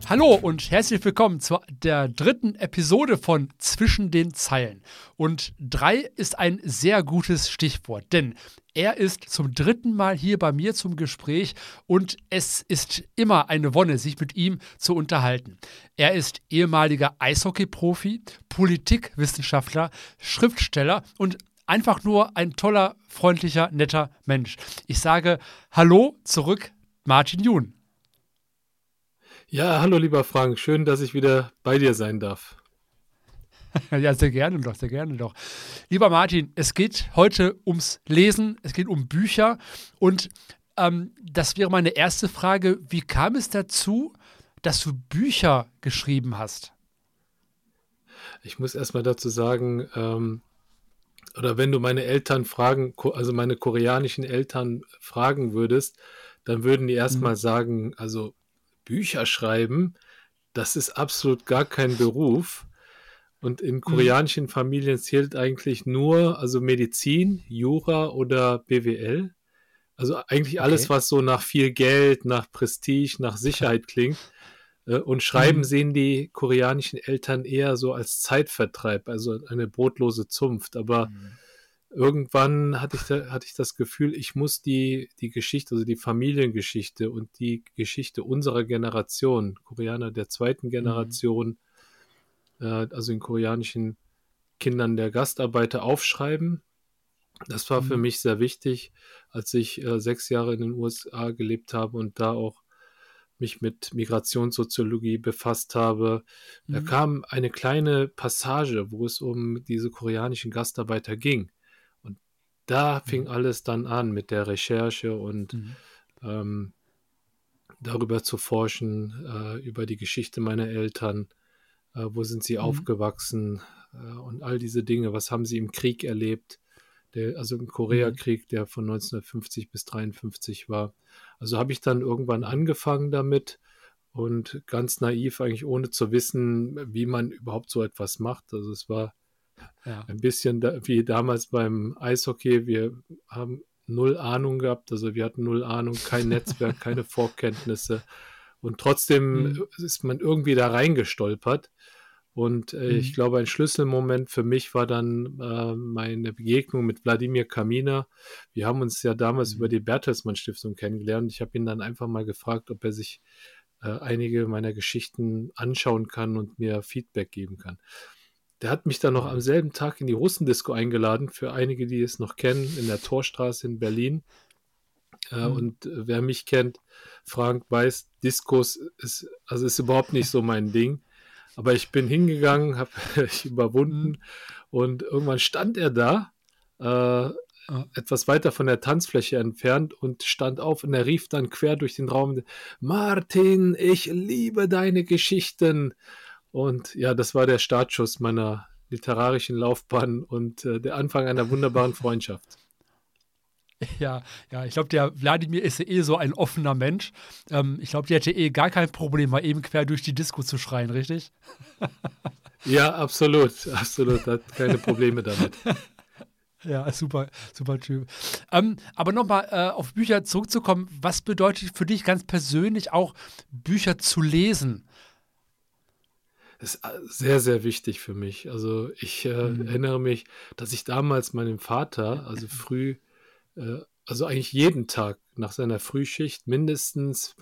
Hallo und herzlich willkommen zu der dritten Episode von Zwischen den Zeilen. Und 3 ist ein sehr gutes Stichwort, denn er ist zum dritten Mal hier bei mir zum Gespräch und es ist immer eine Wonne, sich mit ihm zu unterhalten. Er ist ehemaliger Eishockey-Profi, Politikwissenschaftler, Schriftsteller und einfach nur ein toller, freundlicher, netter Mensch. Ich sage Hallo zurück, Martin Jun. Ja, hallo lieber Frank, schön, dass ich wieder bei dir sein darf. Ja, sehr gerne doch, sehr gerne doch. Lieber Martin, es geht heute ums Lesen, es geht um Bücher und das wäre meine erste Frage. Wie kam es dazu, dass du Bücher geschrieben hast? Ich muss erstmal dazu sagen, oder wenn du meine Eltern fragen, also meine koreanischen Eltern fragen würdest, dann würden die erstmal sagen, also Bücher schreiben, das ist absolut gar kein Beruf. Und in koreanischen Familien zählt eigentlich nur, also Medizin, Jura oder BWL. Also eigentlich alles, Okay. was so nach viel Geld, nach Prestige, nach Sicherheit klingt. Und Schreiben sehen die koreanischen Eltern eher so als Zeitvertreib, also eine brotlose Zunft. Aber irgendwann hatte ich das Gefühl, ich muss die Geschichte, also die Familiengeschichte und die Geschichte unserer Generation, Koreaner der zweiten Generation, also in koreanischen Kindern der Gastarbeiter aufschreiben. Das war für mich sehr wichtig, als ich 6 Jahre in den USA gelebt habe und da auch mich mit Migrationssoziologie befasst habe. Da kam eine kleine Passage, wo es um diese koreanischen Gastarbeiter ging. Und da fing alles dann an mit der Recherche und darüber zu forschen, über die Geschichte meiner Eltern, wo sind sie aufgewachsen und all diese Dinge, was haben sie im Krieg erlebt, also im Koreakrieg, der von 1950 bis 1953 war. Also habe ich dann irgendwann angefangen damit und ganz naiv, eigentlich ohne zu wissen, wie man überhaupt so etwas macht. Also es war ein bisschen wie damals beim Eishockey. Wir haben null Ahnung gehabt, also wir hatten null Ahnung, kein Netzwerk, keine Vorkenntnisse. Und trotzdem ist man irgendwie da reingestolpert. Und ich glaube, ein Schlüsselmoment für mich war dann meine Begegnung mit Wladimir Kaminer. Wir haben uns ja damals über die Bertelsmann Stiftung kennengelernt. Ich habe ihn dann einfach mal gefragt, ob er sich einige meiner Geschichten anschauen kann und mir Feedback geben kann. Der hat mich dann noch am selben Tag in die Russendisco eingeladen, für einige, die es noch kennen, in der Torstraße in Berlin. Und wer mich kennt, Frank, weiß, Diskos ist überhaupt nicht so mein Ding. Aber ich bin hingegangen, habe ich überwunden und irgendwann stand er da, etwas weiter von der Tanzfläche entfernt und stand auf und er rief dann quer durch den Raum: Martin, ich liebe deine Geschichten. Und ja, das war der Startschuss meiner literarischen Laufbahn und der Anfang einer wunderbaren Freundschaft. Ja, ich glaube, der Wladimir ist ja so ein offener Mensch. Ich glaube, der hätte gar kein Problem, mal eben quer durch die Disco zu schreien, richtig? Ja, absolut, hat keine Probleme damit. Ja, super, super Typ. Aber nochmal auf Bücher zurückzukommen, was bedeutet für dich ganz persönlich auch, Bücher zu lesen? Das ist sehr, sehr wichtig für mich. Also ich erinnere mich, dass ich damals meinem Vater, also früh, also eigentlich jeden Tag nach seiner Frühschicht mindestens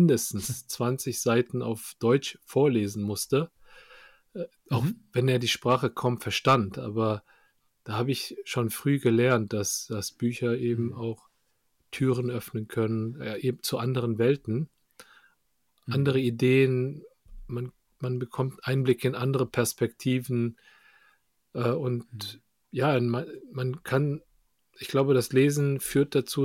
20 Seiten auf Deutsch vorlesen musste, auch wenn er die Sprache kaum verstand. Aber da habe ich schon früh gelernt, dass Bücher eben auch Türen öffnen können, eben zu anderen Welten, andere Ideen. Man bekommt Einblicke in andere Perspektiven und ja, man kann, ich glaube, das Lesen führt dazu,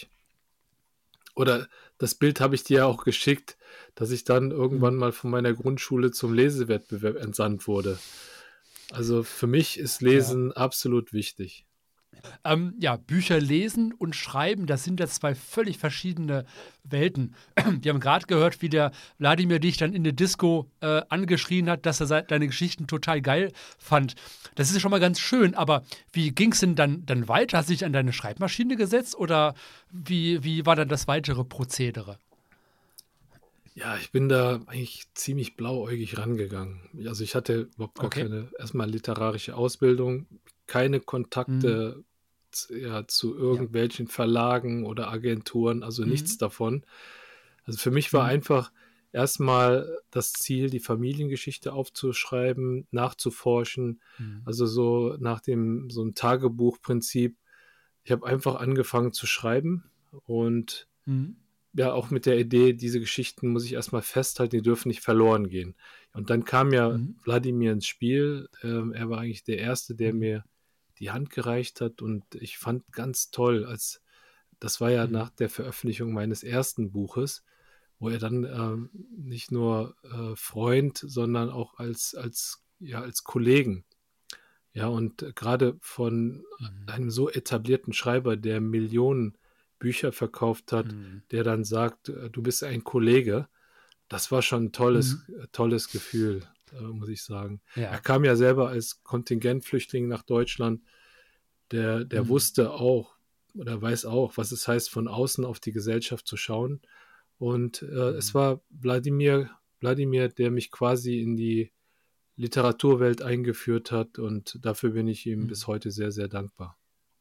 oder das Bild habe ich dir ja auch geschickt, dass ich dann irgendwann mal von meiner Grundschule zum Lesewettbewerb entsandt wurde. Also für mich ist Ja. Lesen absolut wichtig. Ja, Bücher lesen und schreiben, das sind ja 2 völlig verschiedene Welten. Wir haben gerade gehört, wie der Wladimir dich dann in der Disco angeschrien hat, dass er deine Geschichten total geil fand. Das ist schon mal ganz schön, aber wie ging es denn dann weiter? Hast du dich an deine Schreibmaschine gesetzt oder wie war dann das weitere Prozedere? Ja, ich bin da eigentlich ziemlich blauäugig rangegangen. Also, ich hatte überhaupt gar Okay. keine erstmal literarische Ausbildung, keine Mhm. Kontakte zu Ja. irgendwelchen Verlagen oder Agenturen, also nichts Mhm. davon. Also, für mich war Mhm. einfach erstmal das Ziel, die Familiengeschichte aufzuschreiben, nachzuforschen, Mhm. also so nach dem so 'n Tagebuchprinzip. Ich habe einfach angefangen zu schreiben und Mhm. ja, auch mit der Idee, diese Geschichten muss ich erst mal festhalten, die dürfen nicht verloren gehen. Und dann kam ja Mhm. Wladimir ins Spiel. Er war eigentlich der Erste, der Mhm. mir die Hand gereicht hat und ich fand ganz toll, als das war ja nach Mhm. der Veröffentlichung meines ersten Buches, wo er dann, nicht nur, Freund, sondern auch als Kollegen, ja, und grade von Mhm. einem so etablierten Schreiber, der Millionen Bücher verkauft hat, Mhm. der dann sagt: „Du bist ein Kollege." Das war schon 'n Mhm. tolles Gefühl, muss ich sagen. Er Ja. kam ja selber als Kontingentflüchtling nach Deutschland. Der Mhm. wusste auch oder weiß auch, was es heißt, von außen auf die Gesellschaft zu schauen. Und, es Mhm. war Wladimir, der mich quasi in die Literaturwelt eingeführt hat und dafür bin ich ihm bis Mhm. heute sehr, sehr dankbar.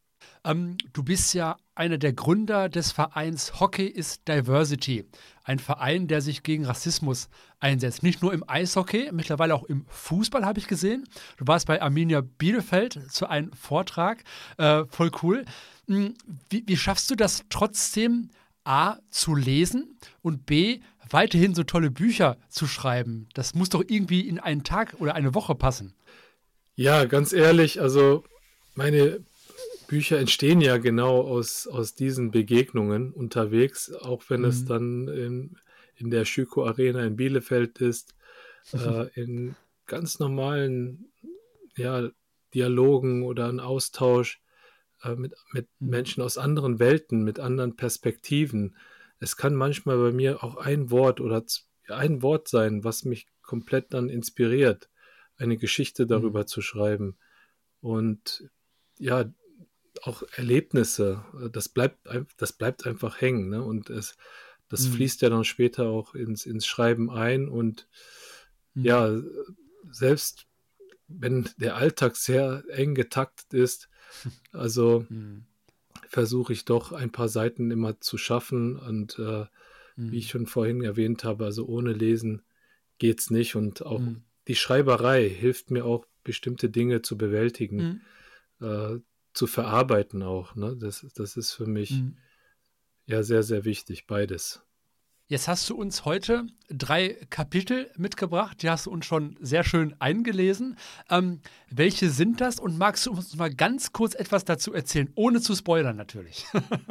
Du bist ja einer der Gründer des Vereins Hockey is Diversity, ein Verein, der sich gegen Rassismus einsetzt. Nicht nur im Eishockey, mittlerweile auch im Fußball habe ich gesehen. Du warst bei Arminia Bielefeld zu einem Vortrag, voll cool. Hm, wie schaffst du das trotzdem, A, zu lesen und B, weiterhin so tolle Bücher zu schreiben? Das muss doch irgendwie in einen Tag oder eine Woche passen. Ja, ganz ehrlich, also meine Bücher entstehen ja genau aus diesen Begegnungen unterwegs, auch wenn es Mhm. dann in der Schüko Arena in Bielefeld ist, in ganz normalen, ja, Dialogen oder 'n Austausch, mit Mhm. Menschen aus anderen Welten, mit anderen Perspektiven. Es kann manchmal bei mir auch ein Wort oder ein Wort sein, was mich komplett dann inspiriert, eine Geschichte darüber Mhm. zu schreiben. Und ja, auch Erlebnisse, das bleibt einfach hängen, ne? Und das Mhm. fließt ja dann später auch ins Schreiben ein und Mhm. ja, selbst wenn der Alltag sehr eng getaktet ist, also Mhm. versuche ich doch ein paar Seiten immer zu schaffen und, wie ich Mhm. schon vorhin erwähnt habe, also ohne Lesen geht's nicht und auch Mhm. die Schreiberei hilft mir auch, bestimmte Dinge zu bewältigen, Mhm. äh, zu verarbeiten auch, ne? Das ist für mich, Mhm. ja, sehr, sehr wichtig, beides. Jetzt hast du uns heute 3 Kapitel mitgebracht, die hast du uns schon sehr schön eingelesen. Welche sind das und magst du uns mal ganz kurz etwas dazu erzählen, ohne zu spoilern natürlich?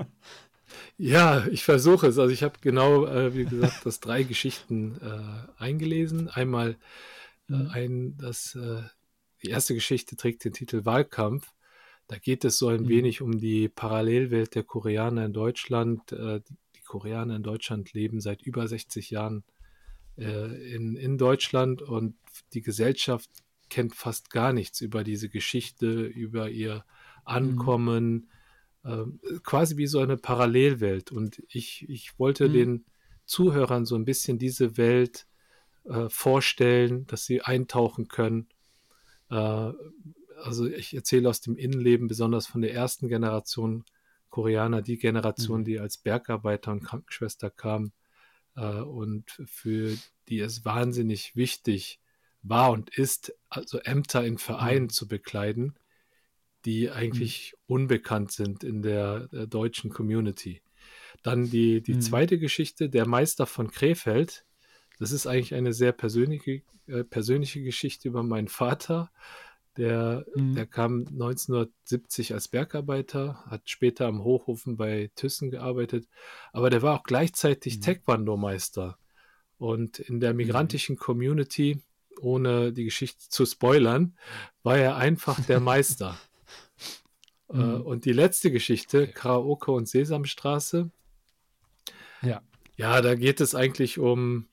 Ja, ich versuche es. Also, ich habe genau, wie gesagt, das 3 Geschichten, eingelesen. Einmal, Mhm. die erste Geschichte trägt den Titel „Wahlkampf". Da geht es so ein Mhm. wenig um die Parallelwelt der Koreaner in Deutschland. Die Koreaner in Deutschland leben seit über 60 Jahren, in Deutschland und die Gesellschaft kennt fast gar nichts über diese Geschichte, über ihr Mhm. Ankommen, quasi wie so eine Parallelwelt. Und ich wollte Mhm. den Zuhörern so ein bisschen diese Welt, vorstellen, dass sie eintauchen können. Äh, also, ich erzähle aus dem Innenleben, besonders von der ersten Generation Koreaner, die Generation, Mhm. die als Bergarbeiter und Krankenschwester kam, und für die es wahnsinnig wichtig war und ist, also Ämter in Vereinen Mhm. zu bekleiden, die Mhm. eigentlich unbekannt sind in der, deutschen Community. Dann die Mhm. zweite Geschichte, „Der Meister von Krefeld". Das ist eigentlich eine sehr persönliche Geschichte über meinen Vater. Der Mhm. kam 1970 als Bergarbeiter, hat später am Hochofen bei Thyssen gearbeitet, aber der war auch gleichzeitig Mhm. Taekwondo-Meister. Und in der Mhm. migrantischen Community, ohne die Geschichte zu spoilern, war er einfach der Meister. Mhm. Und die letzte Geschichte, Okay. „Karaoke und Sesamstraße", Ja. ja, da geht es eigentlich um,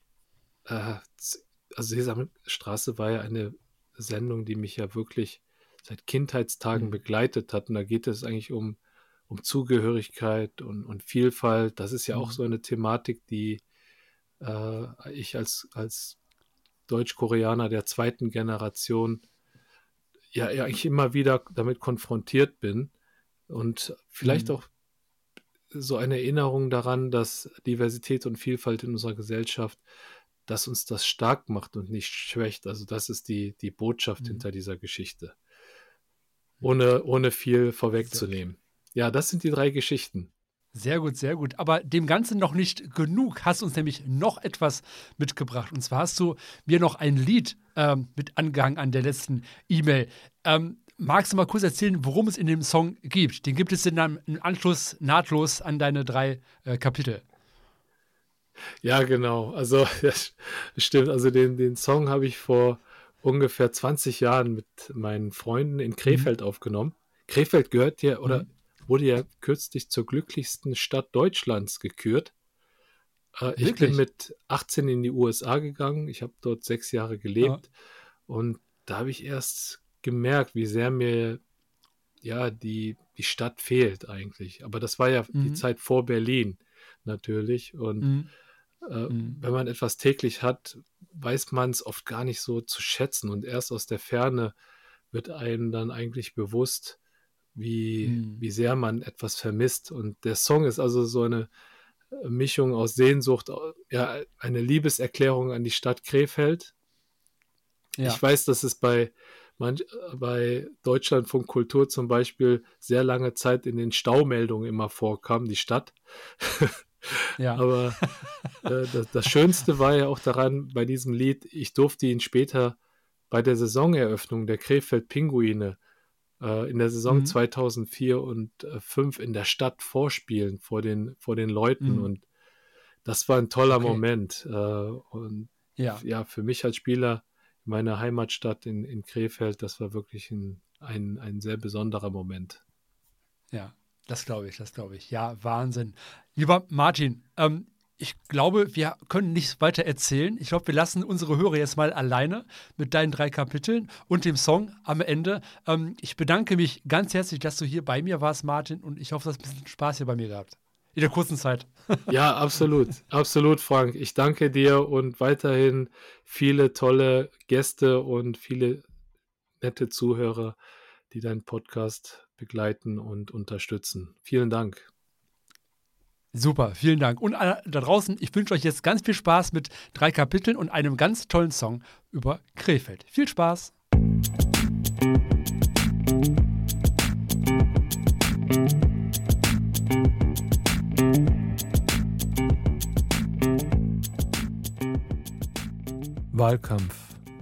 z also Sesamstraße war ja eine Sendung, die mich ja wirklich seit Kindheitstagen Mhm. begleitet hat. Und da geht es eigentlich um Zugehörigkeit und Vielfalt. Das ist ja auch Mhm. so eine Thematik, die ich als Deutsch-Koreaner der zweiten Generation ja eigentlich immer wieder damit konfrontiert bin und vielleicht auch so eine Erinnerung daran, dass Diversität und Vielfalt in unserer Gesellschaft, dass uns das stark macht und nicht schwächt. Also das ist die Botschaft hinter dieser Geschichte. Ohne viel vorwegzunehmen. Ja, das sind die 3 Geschichten. Sehr gut, sehr gut. Aber dem Ganzen noch nicht genug. Hast du uns nämlich noch etwas mitgebracht. Und zwar hast du mir noch ein Lied mit angehangen an der letzten E-Mail. Magst du mal kurz erzählen, worum es in dem Song gibt? Den gibt es in einem Anschluss nahtlos an deine 3 Kapitel. Ja, genau. Also, das stimmt. Also, den Song habe ich vor ungefähr 20 Jahren mit meinen Freunden in Krefeld aufgenommen. Krefeld gehört ja oder wurde ja kürzlich zur glücklichsten Stadt Deutschlands gekürt. Ich bin mit 18 in die USA gegangen. Ich habe dort 6 Jahre gelebt. Und da habe ich erst gemerkt, wie sehr mir ja die Stadt fehlt eigentlich. Aber das war ja die Zeit vor Berlin natürlich. Und wenn man etwas täglich hat, weiß man es oft gar nicht so zu schätzen. Und erst aus der Ferne wird einem dann eigentlich bewusst, wie sehr man etwas vermisst. Und der Song ist also so eine Mischung aus Sehnsucht, ja, eine Liebeserklärung an die Stadt Krefeld. Ja. Ich weiß, dass es bei Deutschlandfunk Kultur zum Beispiel sehr lange Zeit in den Staumeldungen immer vorkam, die Stadt. Ja. Aber das Schönste war ja auch daran bei diesem Lied, ich durfte ihn später bei der Saisoneröffnung der Krefeld Pinguine in der Saison 2004 und 2005 in der Stadt vorspielen vor den Leuten. Und das war ein toller Moment. Und ja, für mich als Spieler in meiner Heimatstadt in Krefeld, das war wirklich ein sehr besonderer Moment. Ja, das glaube ich. Ja, Wahnsinn. Lieber Martin, ich glaube, wir können nichts weiter erzählen. Ich glaube, wir lassen unsere Hörer jetzt mal alleine mit deinen 3 Kapiteln und dem Song am Ende. Ich bedanke mich ganz herzlich, dass du hier bei mir warst, Martin, und ich hoffe, du hast ein bisschen Spaß hier bei mir gehabt. In der kurzen Zeit. Ja, absolut. Absolut, Frank. Ich danke dir und weiterhin viele tolle Gäste und viele nette Zuhörer, die deinen Podcast begleiten und unterstützen. Vielen Dank. Super, vielen Dank. Und da draußen, ich wünsche euch jetzt ganz viel Spaß mit 3 Kapiteln und einem ganz tollen Song über Krefeld. Viel Spaß! Wahlkampf.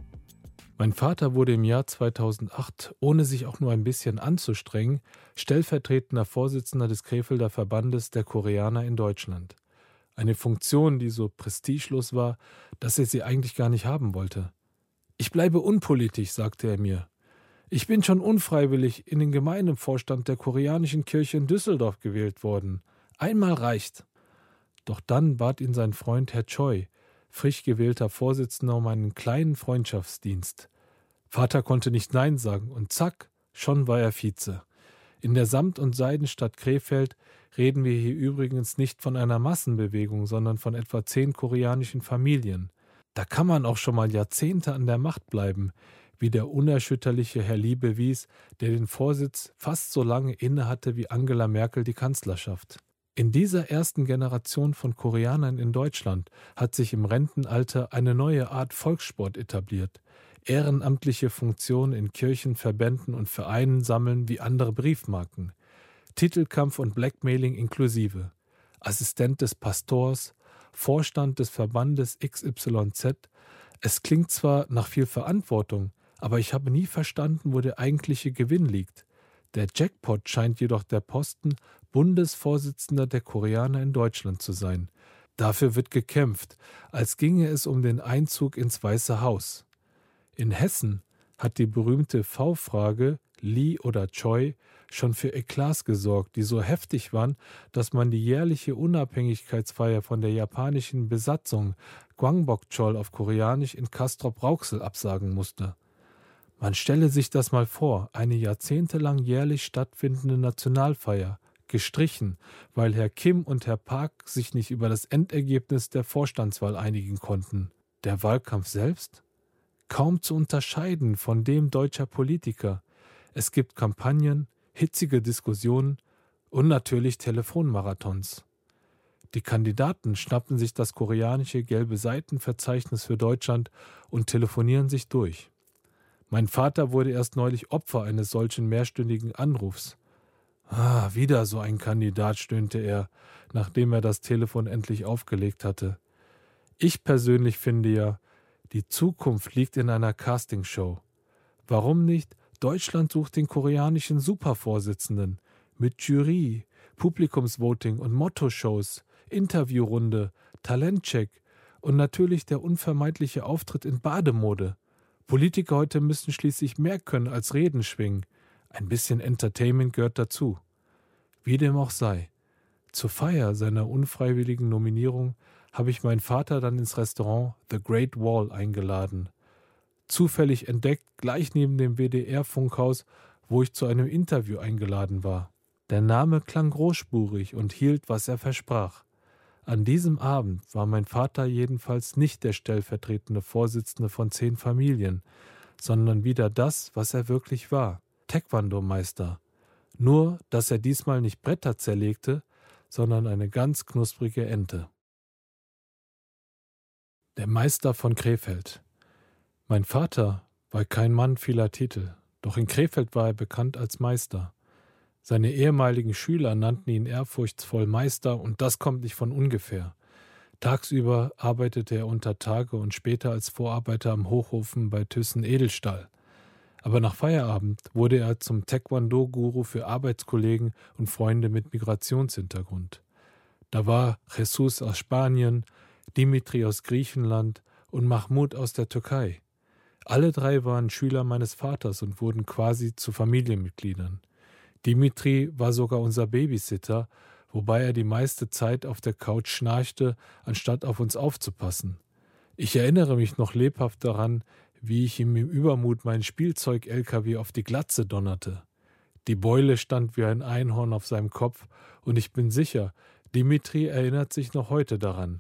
Mein Vater wurde im Jahr 2008, ohne sich auch nur ein bisschen anzustrengen, stellvertretender Vorsitzender des Krefelder Verbandes der Koreaner in Deutschland. Eine Funktion, die so prestigelos war, dass er sie eigentlich gar nicht haben wollte. »Ich bleibe unpolitisch«, sagte er mir. »Ich bin schon unfreiwillig in den Gemeindevorstand der Koreanischen Kirche in Düsseldorf gewählt worden. Einmal reicht.« Doch dann bat ihn sein Freund Herr Choi, frisch gewählter Vorsitzender, um einen kleinen Freundschaftsdienst. Vater konnte nicht Nein sagen und zack, schon war er Vize. In der Samt- und Seidenstadt Krefeld reden wir hier übrigens nicht von einer Massenbewegung, sondern von etwa 10 koreanischen Familien. Da kann man auch schon mal Jahrzehnte an der Macht bleiben, wie der unerschütterliche Herr Lee bewies, der den Vorsitz fast so lange innehatte wie Angela Merkel die Kanzlerschaft. In dieser ersten Generation von Koreanern in Deutschland hat sich im Rentenalter eine neue Art Volkssport etabliert. Ehrenamtliche Funktionen in Kirchen, Verbänden und Vereinen sammeln wie andere Briefmarken. Titelkampf und Blackmailing inklusive. Assistent des Pastors, Vorstand des Verbandes XYZ. Es klingt zwar nach viel Verantwortung, aber ich habe nie verstanden, wo der eigentliche Gewinn liegt. Der Jackpot scheint jedoch der Posten Bundesvorsitzender der Koreaner in Deutschland zu sein. Dafür wird gekämpft, als ginge es um den Einzug ins Weiße Haus. In Hessen hat die berühmte V-Frage, Lee oder Choi, schon für Eklats gesorgt, die so heftig waren, dass man die jährliche Unabhängigkeitsfeier von der japanischen Besatzung Gwangbokchol auf Koreanisch in Castrop-Rauxel absagen musste. Man stelle sich das mal vor, eine jahrzehntelang jährlich stattfindende Nationalfeier, gestrichen, weil Herr Kim und Herr Park sich nicht über das Endergebnis der Vorstandswahl einigen konnten. Der Wahlkampf selbst? Kaum zu unterscheiden von dem deutscher Politiker. Es gibt Kampagnen, hitzige Diskussionen und natürlich Telefonmarathons. Die Kandidaten schnappen sich das koreanische gelbe Seitenverzeichnis für Deutschland und telefonieren sich durch. Mein Vater wurde erst neulich Opfer eines solchen mehrstündigen Anrufs. Wieder so ein Kandidat, stöhnte er, nachdem er das Telefon endlich aufgelegt hatte. Ich persönlich finde ja, die Zukunft liegt in einer Castingshow. Warum nicht Deutschland sucht den koreanischen Supervorsitzenden mit Jury, Publikumsvoting und Motto-Shows, Interviewrunde, Talentcheck und natürlich der unvermeidliche Auftritt in Bademode. Politiker heute müssen schließlich mehr können als Reden schwingen. Ein bisschen Entertainment gehört dazu. Wie dem auch sei. Zur Feier seiner unfreiwilligen Nominierung habe ich meinen Vater dann ins Restaurant The Great Wall eingeladen. Zufällig entdeckt, gleich neben dem WDR-Funkhaus, wo ich zu einem Interview eingeladen war. Der Name klang großspurig und hielt, was er versprach. An diesem Abend war mein Vater jedenfalls nicht der stellvertretende Vorsitzende von 10 Familien, sondern wieder das, was er wirklich war, Taekwondo-Meister. Nur, dass er diesmal nicht Bretter zerlegte, sondern eine ganz knusprige Ente. Der Meister von Krefeld. Mein Vater war kein Mann vieler Titel, doch in Krefeld war er bekannt als Meister. Seine ehemaligen Schüler nannten ihn ehrfurchtsvoll Meister und das kommt nicht von ungefähr. Tagsüber arbeitete er unter Tage und später als Vorarbeiter am Hochofen bei Thyssen Edelstahl. Aber nach Feierabend wurde er zum Taekwondo-Guru für Arbeitskollegen und Freunde mit Migrationshintergrund. Da war Jesus aus Spanien, Dimitri aus Griechenland und Mahmoud aus der Türkei. Alle 3 waren Schüler meines Vaters und wurden quasi zu Familienmitgliedern. Dimitri war sogar unser Babysitter, wobei er die meiste Zeit auf der Couch schnarchte, anstatt auf uns aufzupassen. Ich erinnere mich noch lebhaft daran, wie ich ihm im Übermut mein Spielzeug-LKW auf die Glatze donnerte. Die Beule stand wie ein Einhorn auf seinem Kopf und ich bin sicher, Dimitri erinnert sich noch heute daran.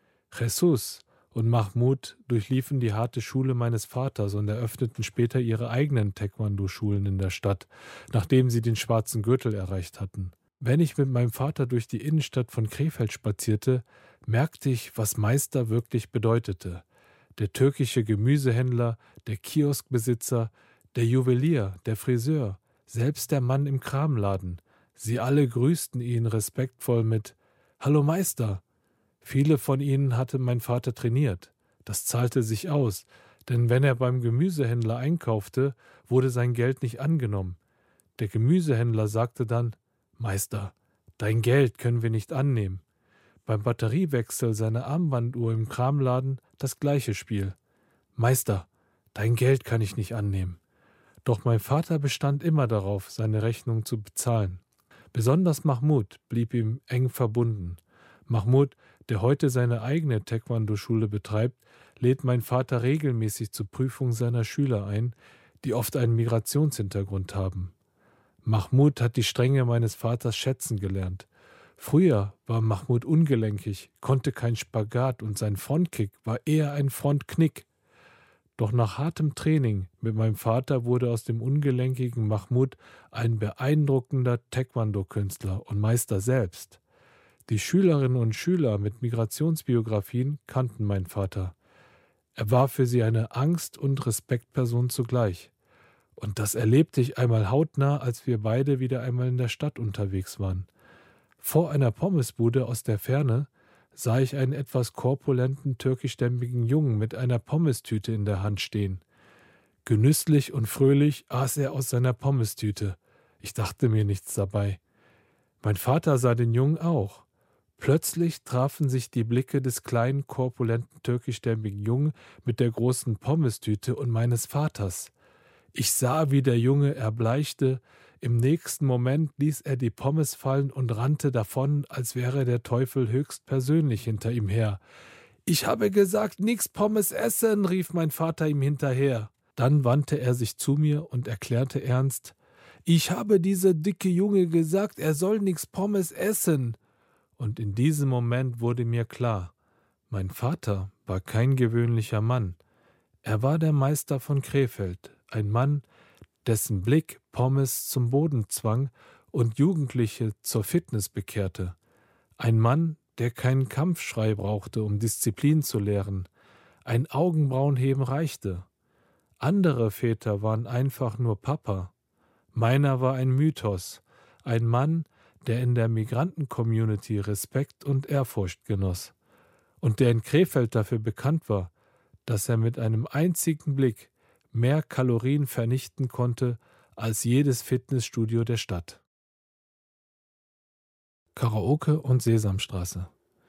Jesus und Mahmoud durchliefen die harte Schule meines Vaters und eröffneten später ihre eigenen Taekwondo-Schulen in der Stadt, nachdem sie den schwarzen Gürtel erreicht hatten. Wenn ich mit meinem Vater durch die Innenstadt von Krefeld spazierte, merkte ich, was Meister wirklich bedeutete. Der türkische Gemüsehändler, der Kioskbesitzer, der Juwelier, der Friseur, selbst der Mann im Kramladen. Sie alle grüßten ihn respektvoll mit »Hallo Meister«. Viele von ihnen hatte mein Vater trainiert. Das zahlte sich aus, denn wenn er beim Gemüsehändler einkaufte, wurde sein Geld nicht angenommen. Der Gemüsehändler sagte dann, »Meister, dein Geld können wir nicht annehmen.« Beim Batteriewechsel seiner Armbanduhr im Kramladen das gleiche Spiel. »Meister, dein Geld kann ich nicht annehmen.« Doch mein Vater bestand immer darauf, seine Rechnung zu bezahlen. Besonders Mahmoud blieb ihm eng verbunden. Mahmoud, der heute seine eigene Taekwondo-Schule betreibt, lädt mein Vater regelmäßig zur Prüfung seiner Schüler ein, die oft einen Migrationshintergrund haben. Mahmoud hat die Strenge meines Vaters schätzen gelernt. Früher war Mahmoud ungelenkig, konnte kein Spagat und sein Frontkick war eher ein Frontknick. Doch nach hartem Training mit meinem Vater wurde aus dem ungelenkigen Mahmoud ein beeindruckender Taekwondo-Künstler und Meister selbst. Die Schülerinnen und Schüler mit Migrationsbiografien kannten meinen Vater. Er war für sie eine Angst- und Respektperson zugleich. Und das erlebte ich einmal hautnah, als wir beide wieder einmal in der Stadt unterwegs waren. Vor einer Pommesbude aus der Ferne sah ich einen etwas korpulenten, türkischstämmigen Jungen mit einer Pommestüte in der Hand stehen. Genüsslich und fröhlich aß er aus seiner Pommestüte. Ich dachte mir nichts dabei. Mein Vater sah den Jungen auch. Plötzlich trafen sich die Blicke des kleinen, korpulenten, türkischstämmigen Jungen mit der großen Pommestüte und meines Vaters. Ich sah, wie der Junge erbleichte. Im nächsten Moment ließ er die Pommes fallen und rannte davon, als wäre der Teufel höchstpersönlich hinter ihm her. »Ich habe gesagt, nix Pommes essen«, rief mein Vater ihm hinterher. Dann wandte er sich zu mir und erklärte ernst, Ich habe dieser dicke Junge gesagt, er soll nix Pommes essen. Und in diesem Moment wurde mir klar, mein Vater war kein gewöhnlicher Mann. Er war der Meister von Krefeld, ein Mann, dessen Blick Pommes zum Boden zwang und Jugendliche zur Fitness bekehrte. Ein Mann, der keinen Kampfschrei brauchte, um Disziplin zu lehren. Ein Augenbrauenheben reichte. Andere Väter waren einfach nur Papa. Meiner war ein Mythos, ein Mann, der in der Migranten-Community Respekt und Ehrfurcht genoss und der in Krefeld dafür bekannt war, dass er mit einem einzigen Blick mehr Kalorien vernichten konnte als jedes Fitnessstudio der Stadt. Karaoke und Sesamstraße.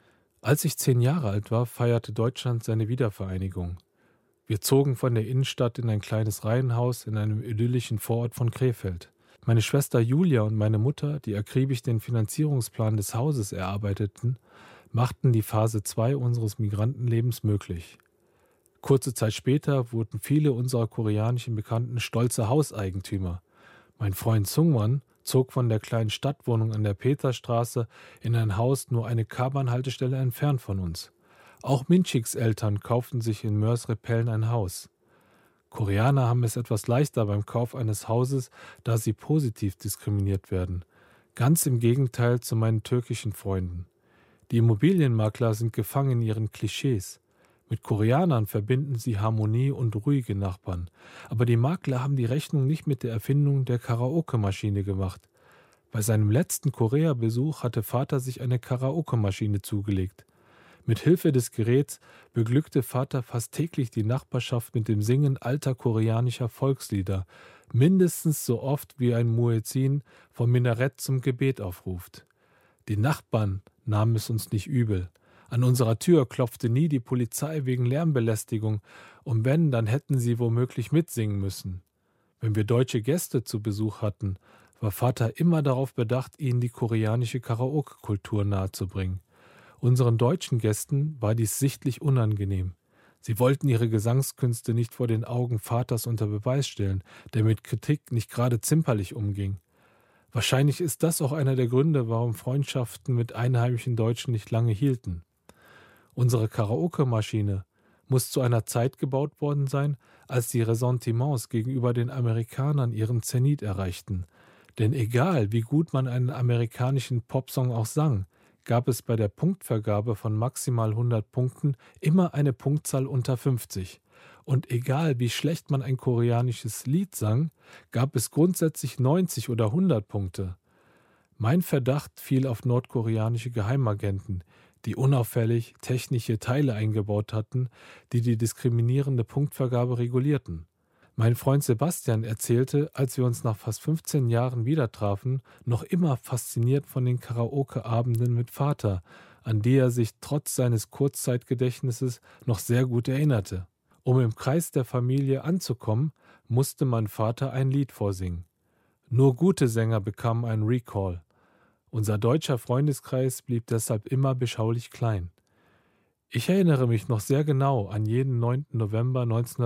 Als ich 10 Jahre alt war, feierte Deutschland seine Wiedervereinigung. Wir zogen von der Innenstadt in ein kleines Reihenhaus in einem idyllischen Vorort von Krefeld. Meine Schwester Julia und meine Mutter, die akribisch den Finanzierungsplan des Hauses erarbeiteten, machten die Phase 2 unseres Migrantenlebens möglich. Kurze Zeit später wurden viele unserer koreanischen Bekannten stolze Hauseigentümer. Mein Freund Sungwon zog von der kleinen Stadtwohnung an der Peterstraße in ein Haus nur eine K-Bahn-Haltestelle entfernt von uns. Auch Minchiks Eltern kauften sich in Mörs-Repellen ein Haus. Koreaner haben es etwas leichter beim Kauf eines Hauses, da sie positiv diskriminiert werden. Ganz im Gegenteil zu meinen türkischen Freunden. Die Immobilienmakler sind gefangen in ihren Klischees. Mit Koreanern verbinden sie Harmonie und ruhige Nachbarn. Aber die Makler haben die Rechnung nicht mit der Erfindung der Karaoke-Maschine gemacht. Bei seinem letzten Korea-Besuch hatte Vater sich eine Karaoke-Maschine zugelegt. Mit Hilfe des Geräts beglückte Vater fast täglich die Nachbarschaft mit dem Singen alter koreanischer Volkslieder, mindestens so oft wie ein Muezzin vom Minarett zum Gebet aufruft. Die Nachbarn nahmen es uns nicht übel. An unserer Tür klopfte nie die Polizei wegen Lärmbelästigung, und wenn, dann hätten sie womöglich mitsingen müssen. Wenn wir deutsche Gäste zu Besuch hatten, war Vater immer darauf bedacht, ihnen die koreanische Karaoke-Kultur nahezubringen. Unseren deutschen Gästen war dies sichtlich unangenehm. Sie wollten ihre Gesangskünste nicht vor den Augen Vaters unter Beweis stellen, der mit Kritik nicht gerade zimperlich umging. Wahrscheinlich ist das auch einer der Gründe, warum Freundschaften mit einheimischen Deutschen nicht lange hielten. Unsere Karaoke-Maschine muss zu einer Zeit gebaut worden sein, als die Ressentiments gegenüber den Amerikanern ihren Zenit erreichten. Denn egal, wie gut man einen amerikanischen Popsong auch sang, gab es bei der Punktvergabe von maximal 100 Punkten immer eine Punktzahl unter 50. Und egal, wie schlecht man ein koreanisches Lied sang, gab es grundsätzlich 90 oder 100 Punkte. Mein Verdacht fiel auf nordkoreanische Geheimagenten, die unauffällig technische Teile eingebaut hatten, die die diskriminierende Punktvergabe regulierten. Mein Freund Sebastian erzählte, als wir uns nach fast 15 Jahren wieder trafen, noch immer fasziniert von den Karaoke-Abenden mit Vater, an die er sich trotz seines Kurzzeitgedächtnisses noch sehr gut erinnerte. Um im Kreis der Familie anzukommen, musste mein Vater ein Lied vorsingen. Nur gute Sänger bekamen einen Recall. Unser deutscher Freundeskreis blieb deshalb immer beschaulich klein. Ich erinnere mich noch sehr genau an jeden 9. November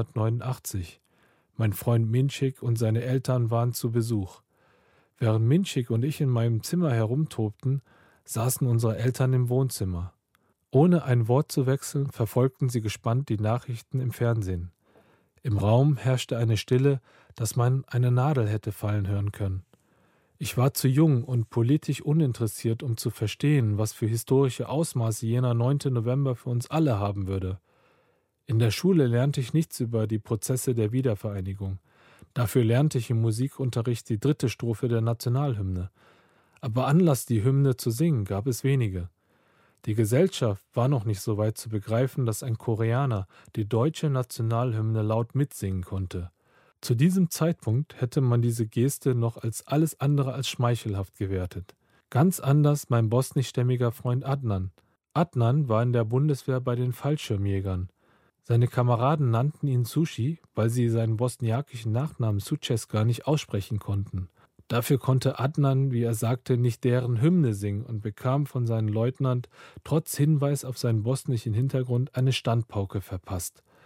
1989. Mein Freund Minchik und seine Eltern waren zu Besuch. Während Minchik und ich in meinem Zimmer herumtobten, saßen unsere Eltern im Wohnzimmer. Ohne ein Wort zu wechseln, verfolgten sie gespannt die Nachrichten im Fernsehen. Im Raum herrschte eine Stille, dass man eine Nadel hätte fallen hören können. Ich war zu jung und politisch uninteressiert, um zu verstehen, was für historische Ausmaße jener 9. November für uns alle haben würde. In der Schule lernte ich nichts über die Prozesse der Wiedervereinigung. Dafür lernte ich im Musikunterricht die 3. Strophe der Nationalhymne. Aber Anlass, die Hymne zu singen, gab es wenige. Die Gesellschaft war noch nicht so weit zu begreifen, dass ein Koreaner die deutsche Nationalhymne laut mitsingen konnte. Zu diesem Zeitpunkt hätte man diese Geste noch als alles andere als schmeichelhaft gewertet. Ganz anders mein bosnischstämmiger Freund Adnan. Adnan war in der Bundeswehr bei den Fallschirmjägern. Seine Kameraden nannten ihn Sushi, weil sie seinen bosniakischen Nachnamen Suces gar nicht aussprechen konnten. Dafür konnte Adnan, wie er sagte, nicht deren Hymne singen und bekam von seinem Leutnant trotz Hinweis auf seinen bosnischen Hintergrund eine Standpauke verpasst.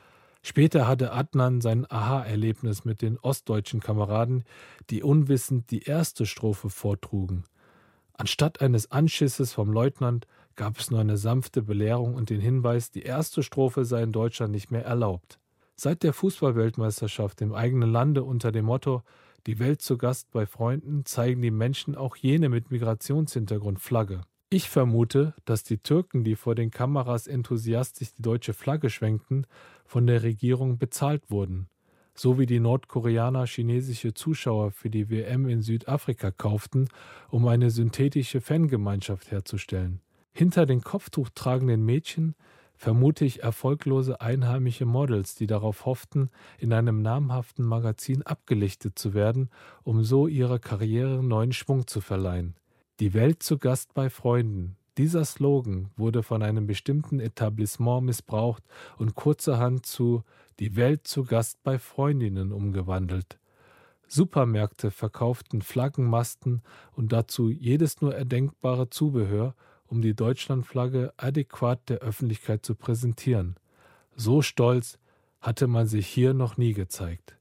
Später hatte Adnan sein Aha-Erlebnis mit den ostdeutschen Kameraden, die unwissend die erste Strophe vortrugen. Anstatt eines Anschisses vom Leutnant gab es nur eine sanfte Belehrung und den Hinweis, die erste Strophe sei in Deutschland nicht mehr erlaubt. Seit der Fußball-Weltmeisterschaft im eigenen Lande unter dem Motto »Die Welt zu Gast bei Freunden« zeigen die Menschen auch jene mit Migrationshintergrund Flagge. Ich vermute, dass die Türken, die vor den Kameras enthusiastisch die deutsche Flagge schwenkten, von der Regierung bezahlt wurden, so wie die Nordkoreaner chinesische Zuschauer für die WM in Südafrika kauften, um eine synthetische Fangemeinschaft herzustellen. Hinter den kopftuchtragenden Mädchen vermute ich erfolglose einheimische Models, die darauf hofften, in einem namhaften Magazin abgelichtet zu werden, um so ihrer Karriere neuen Schwung zu verleihen. Die Welt zu Gast bei Freunden. Dieser Slogan wurde von einem bestimmten Etablissement missbraucht und kurzerhand zu Die Welt zu Gast bei Freundinnen umgewandelt. Supermärkte verkauften Flaggenmasten und dazu jedes nur erdenkbare Zubehör, um die Deutschlandflagge adäquat der Öffentlichkeit zu präsentieren. So stolz hatte man sich hier noch nie gezeigt.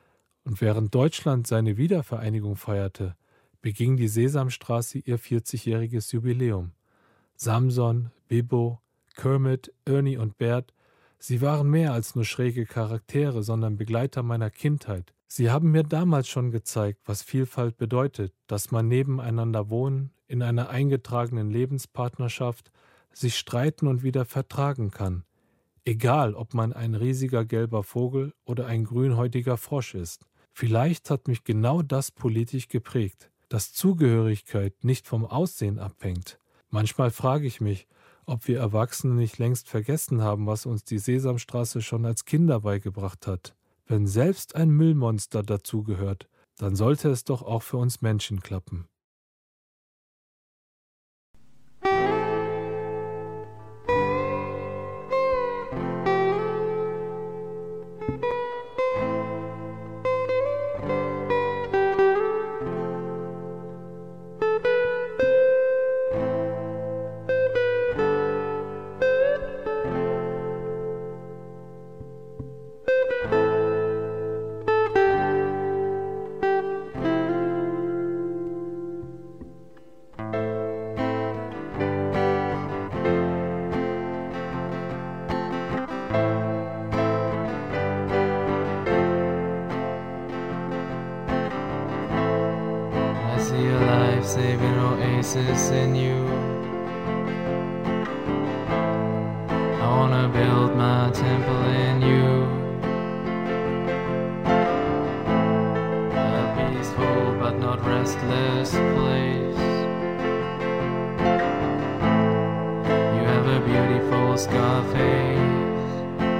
Und während Deutschland seine Wiedervereinigung feierte, beging die Sesamstraße ihr 40-jähriges Jubiläum. Samson, Bibbo, Kermit, Ernie und Bert, sie waren mehr als nur schräge Charaktere, sondern Begleiter meiner Kindheit. Sie haben mir damals schon gezeigt, was Vielfalt bedeutet, dass man nebeneinander wohnen, in einer eingetragenen Lebenspartnerschaft, sich streiten und wieder vertragen kann. Egal, ob man ein riesiger gelber Vogel oder ein grünhäutiger Frosch ist. Vielleicht hat mich genau das politisch geprägt, dass Zugehörigkeit nicht vom Aussehen abhängt. Manchmal frage ich mich, ob wir Erwachsene nicht längst vergessen haben, was uns die Sesamstraße schon als Kinder beigebracht hat. Wenn selbst ein Müllmonster dazugehört, dann sollte es doch auch für uns Menschen klappen. Saving oasis in you. I wanna build my temple in you. A peaceful but not restless place. You have a beautiful scar face.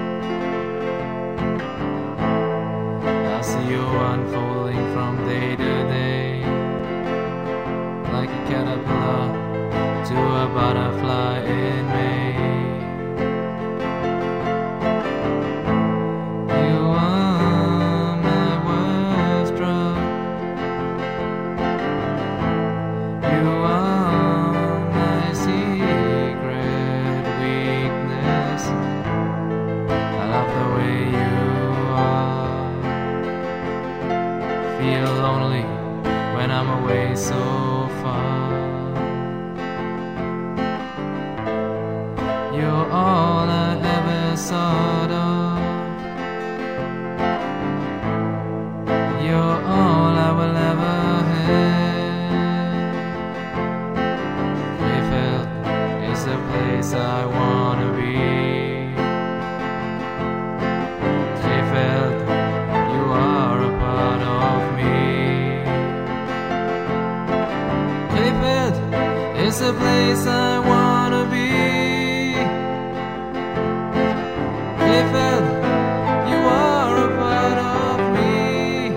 I see you unfolding from day to day. Like a caterpillar to a butterfly in May. You are my worst drug. You are my secret weakness. I love the way you are. Feel lonely when I'm away so you're all I ever thought of. You're all I will ever have. Krefeld is the place I wanna be. Krefeld, you are a part of me. Krefeld is the place I wanna be. Krefeld, you are a part of me.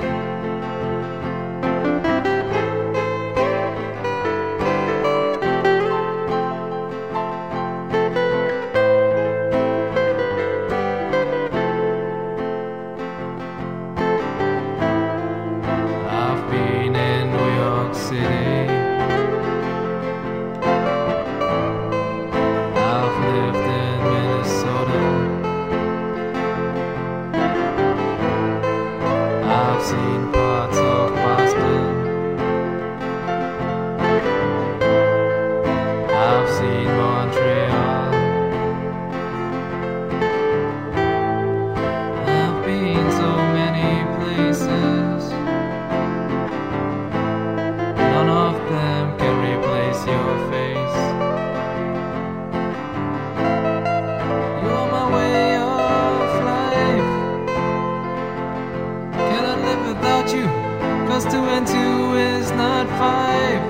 I've been in New York City. seen parts of Boston. I've seen Montreal. I've been so many places. None of them can replace your face. You're my way of life. Cannot live without you, 'cause 2 and 2 is not 5.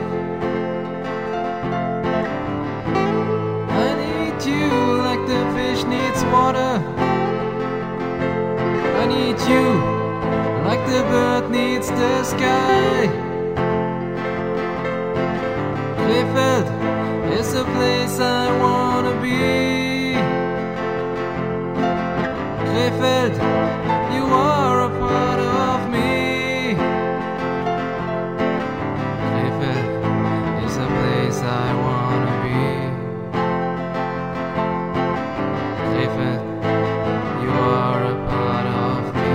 I need you like the fish needs water. I need you like the bird needs the sky. Krefeld is a place I wanna be. Krefeld, you are a part of me. Krefeld is a place I wanna be. Krefeld, you are a part of me.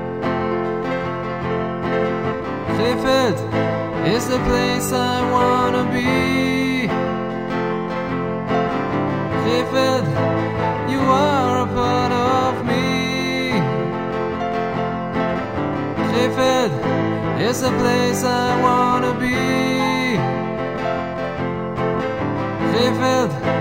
Krefeld is a place I wanna be. Krefeld, you are a part of me. Krefeld is a place I wanna be. Krefeld